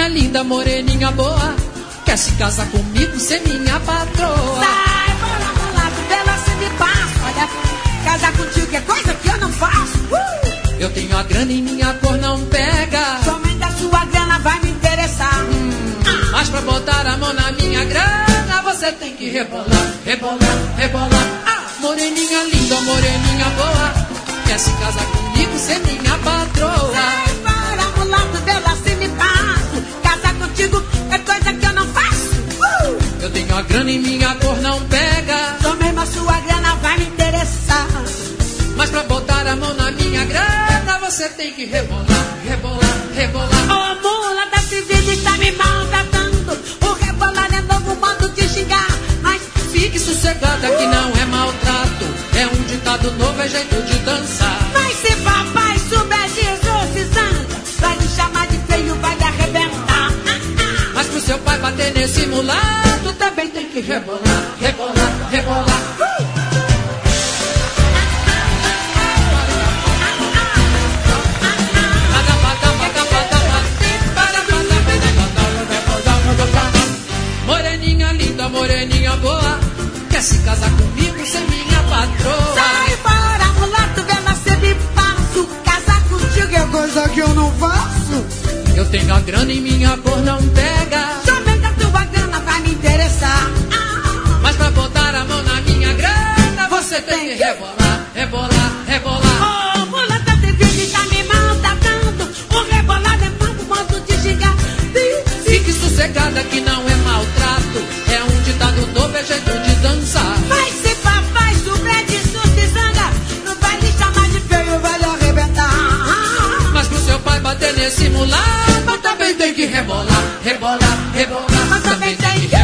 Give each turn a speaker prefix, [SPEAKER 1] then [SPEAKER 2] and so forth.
[SPEAKER 1] Moreninha linda, moreninha boa, quer se casar comigo, ser minha patroa.
[SPEAKER 2] Sai, bora, mulata, pela se me passa. Olha, casar contigo é coisa que eu não faço.
[SPEAKER 1] Eu tenho a grana e minha cor não pega.
[SPEAKER 2] Somente a sua grana vai me interessar.
[SPEAKER 1] Mas pra botar a mão na minha grana, você tem que rebolar, rebolar, rebolar. Moreninha linda, moreninha boa, quer se casar comigo, ser minha patroa.
[SPEAKER 2] Sai, bora, mulata, pela se me passa. Casar contigo é coisa que eu não faço.
[SPEAKER 1] Eu tenho a grana e minha cor não pega.
[SPEAKER 2] Só mesmo a sua grana vai me interessar.
[SPEAKER 1] Mas pra botar a mão na minha grana, você tem que rebolar, rebolar, rebolar.
[SPEAKER 2] Ô, mula da civil está me maltratando. O rebolar é novo modo de xingar. Mas
[SPEAKER 1] fique sossegada que não é maltrato. É um ditado novo, é jeito de dançar.
[SPEAKER 2] mas se papai souber exorcizando, vai me chamar de feio, vai me arrebentar.
[SPEAKER 1] Mas pro seu pai bater nesse mulato, também tem que rebolar, rebolar, rebolar. Moreninha linda, moreninha boa, quer se casar comigo, ser minha patroa.
[SPEAKER 2] Sai fora, mulato, vê nascer me passo. Casar contigo é coisa que eu não faço.
[SPEAKER 1] Eu tenho a grana e minha cor não pega.
[SPEAKER 2] Somente a tua grana vai me interessar.
[SPEAKER 1] Mas pra botar a mão na minha grana, você tem que rebolar, rebolar, rebolar.
[SPEAKER 2] Ô, mulata, te vive, tá me maltratando. O rebolado é muito modo de xingar.
[SPEAKER 1] Fique sossegada que não é maltrato. É um ditado novo, é jeito de dançar.
[SPEAKER 2] Mas se papai souber de surto e zanga, não vai lhe chamar de feio, vai lhe arrebentar.
[SPEAKER 1] Mas pro seu pai bater nesse mulato, também tem que rebolar, rebolar, rebolar.
[SPEAKER 2] Mas também tem que